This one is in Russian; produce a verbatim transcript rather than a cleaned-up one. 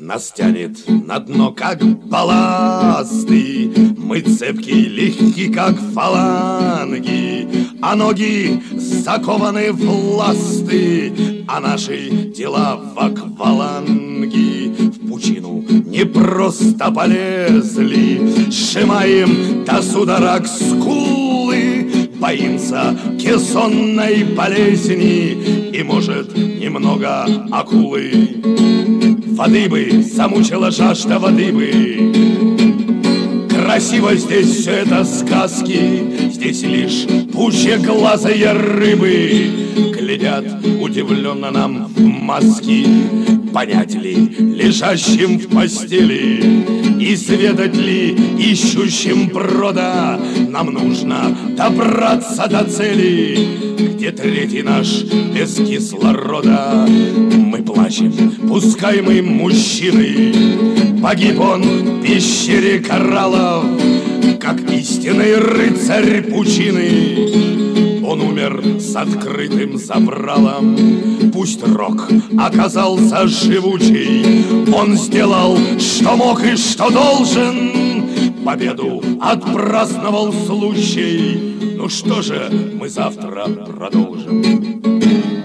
нас тянет на дно, как балласты. Мы цепкие, легки, как фаланги, а ноги закованы в ласты, а наши тела в акваланги. В пучину не просто полезли, сжимаем до судорог скулы, боимся кессонной болезни и, может, немного акулы. Воды бы, замучила жажда воды бы. Красиво здесь все это сказки, здесь лишь пучеглазые рыбы глядят удивленно нам в маски. Понять ли лежащим в постели, изведать ли ищущим брода, нам нужно добраться до цели, где третий наш без кислорода. Мы плачем, пускаемый мужчиной, погиб он в пещере кораллов, как истинный рыцарь пучины. Он умер с открытым забралом. Пусть рок оказался живучий, он сделал, что мог и что должен. Победу отпраздновал случай. Ну что же, мы завтра продолжим.